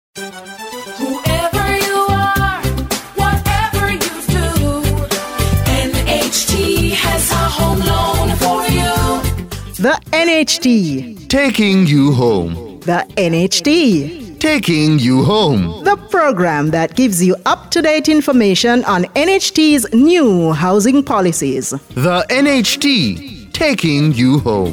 Whoever you are, whatever you do, NHT has a home loan for you. The NHT. Taking you home. The NHT. Taking you home. The program that gives you up-to-date information on NHT's new housing policies. The NHT. Taking you home.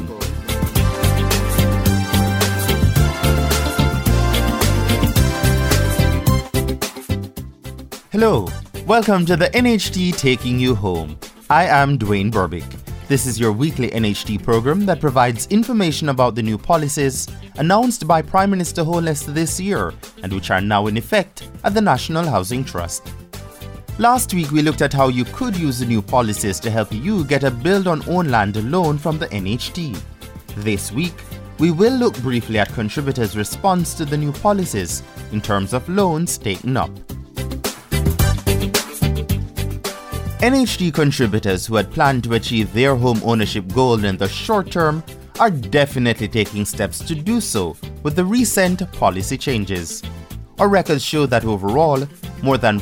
Hello, welcome to the NHT Taking You Home. I am Dwayne Burbick. This is your weekly NHT program that provides information about the new policies announced by Prime Minister Holness this year and which are now in effect at the National Housing Trust. Last week we looked at how you could use the new policies to help you get a build-on-own land loan from the NHT. This week, we will look briefly at contributors' response to the new policies in terms of loans taken up. NHT contributors who had planned to achieve their home ownership goal in the short term are definitely taking steps to do so with the recent policy changes. Our records show that overall, more than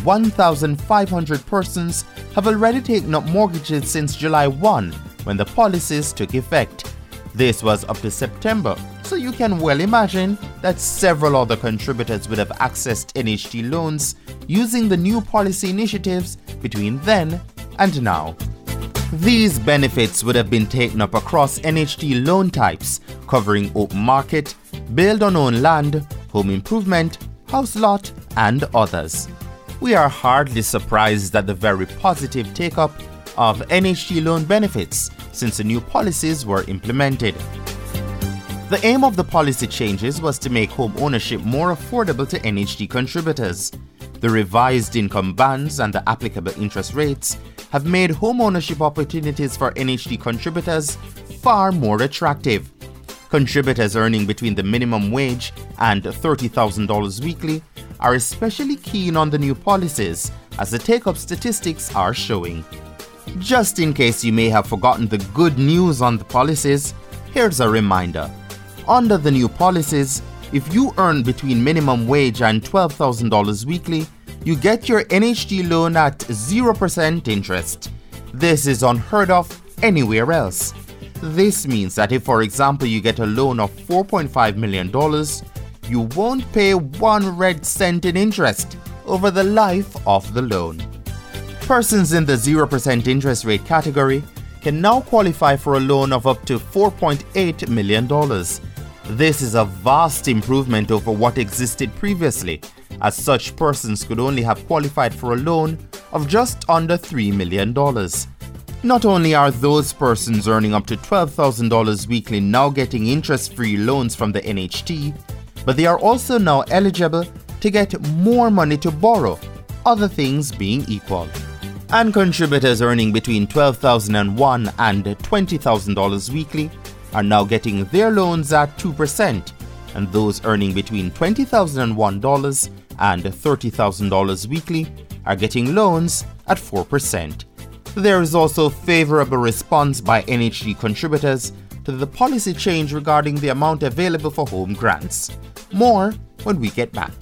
1,500 persons have already taken up mortgages since July 1 when the policies took effect. This was up to September, so you can well imagine that several other contributors would have accessed NHT loans using the new policy initiatives between then and now. These benefits would have been taken up across NHT loan types, covering open market, build-on-own land, home improvement, house lot, and others. We are hardly surprised at the very positive take-up of NHT loan benefits since the new policies were implemented. The aim of the policy changes was to make home ownership more affordable to NHT contributors. The revised income bands and the applicable interest rates have made home ownership opportunities for NHT contributors far more attractive. Contributors earning between the minimum wage and $30,000 weekly are especially keen on the new policies, as the take-up statistics are showing. Just in case you may have forgotten the good news on the policies, here's a reminder. Under the new policies, if you earn between minimum wage and $12,000 weekly, you get your NHT loan at 0% interest. This is unheard of anywhere else. This means that if, for example, you get a loan of $4.5 million, you won't pay 1 red cent in interest over the life of the loan. Persons in the 0% interest rate category can now qualify for a loan of up to $4.8 million. This is a vast improvement over what existed previously, as such persons could only have qualified for a loan of just under $3 million. Not only are those persons earning up to $12,000 weekly now getting interest-free loans from the NHT, but they are also now eligible to get more money to borrow, other things being equal. And contributors earning between $12,001 and $20,000 weekly are now getting their loans at 2%, and those earning between $20,001 and $30,000 weekly are getting loans at 4%. There is also favorable response by NHT contributors to the policy change regarding the amount available for home grants. More when we get back.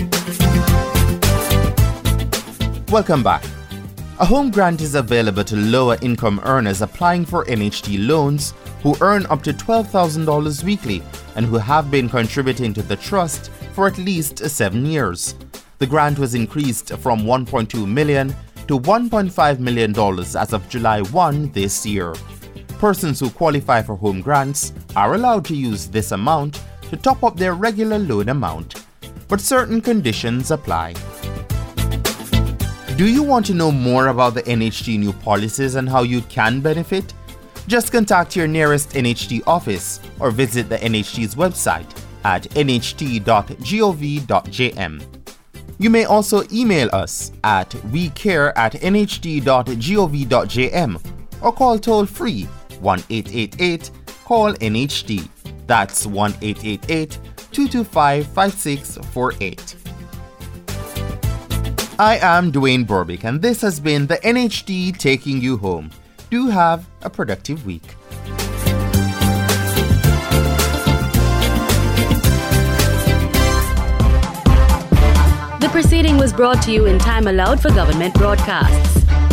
Welcome back. A home grant is available to lower income earners applying for NHT loans who earn up to $12,000 weekly and who have been contributing to the trust for at least 7 years. The grant was increased from $1.2 million to $1.5 million as of July 1 this year. Persons who qualify for home grants are allowed to use this amount to top up their regular loan amount, but certain conditions apply. Do you want to know more about the NHT new policies and how you can benefit? Just contact your nearest NHT office or visit the NHT's website at nht.gov.jm. You may also email us at wecare@nht.gov.jm or call toll-free 1-888-CALL-NHT. That's 1-888-225-5648. I am Dwayne Burbick, and this has been the NHT Taking You Home. Do have a productive week. The proceeding was brought to you in time allowed for government broadcasts.